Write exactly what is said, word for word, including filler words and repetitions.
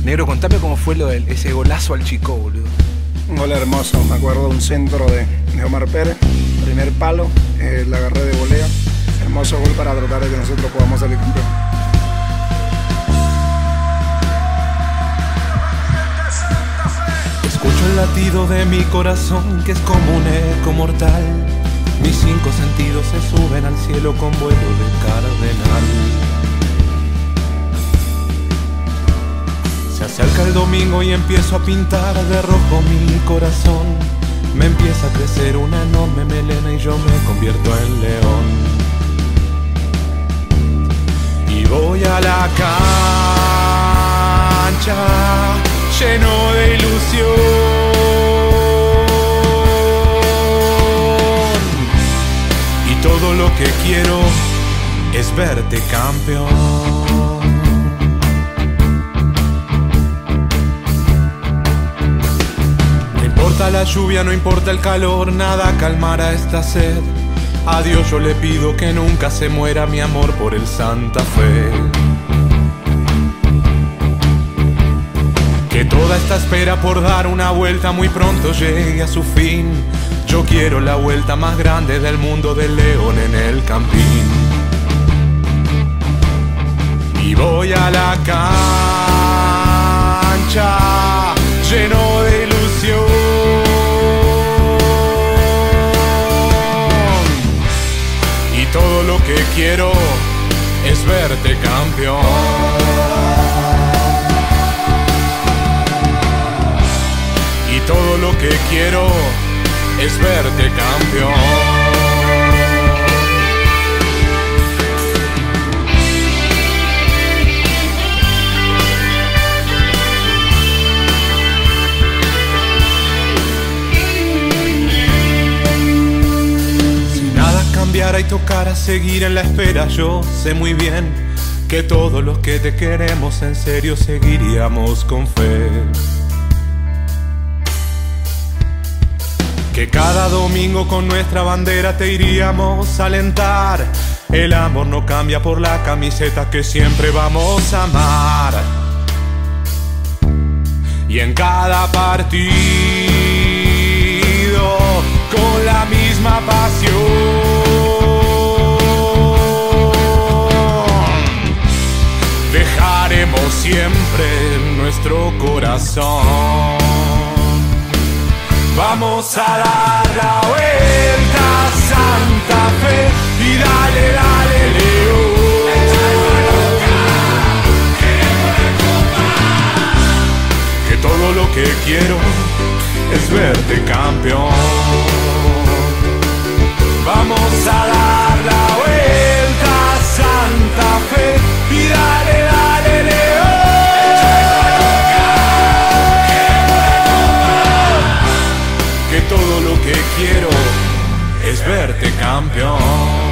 Negro, contame cómo fue lo del, ese golazo al Chico, boludo. Un gol hermoso, me acuerdo de un centro de, de Omar Pérez, primer palo, eh, la agarré de volea. Hermoso gol para tratar de que nosotros podamos salir campeón. Escucho el latido de mi corazón que es como un eco mortal. Mis cinco sentidos se suben al cielo con vuelo de cardenal. Se acerca el domingo y empiezo a pintar de rojo mi corazón. Me empieza a crecer una enorme melena y yo me convierto en león. Y voy a la cancha lleno de ilusión. Y todo lo que quiero es verte campeón. No importa la lluvia, no importa el calor, nada calmará esta sed. A Dios yo le pido que nunca se muera mi amor por el Santa Fe. Que toda esta espera por dar una vuelta muy pronto llegue a su fin. Yo quiero la vuelta más grande del mundo del león en el Campín. Y voy a la cancha lleno de ilusión. Y todo lo que quiero es verte campeón. Y todo lo que quiero es verte campeón. Si nada cambiara y tocara seguir en la espera, yo sé muy bien que todos los que te queremos en serio seguiríamos con fe. Que cada domingo con nuestra bandera te iríamos a alentar. El amor no cambia por la camiseta que siempre vamos a amar. Y en cada partido con la misma pasión dejaremos siempre nuestro corazón. Vamos a dar la vuelta a Santa Fe y dale, dale, León. Que todo lo que quiero es verte campeón. Vamos a dar la vuelta a Santa Fe y dale, dale, León. Que todo lo que quiero es verte campeón.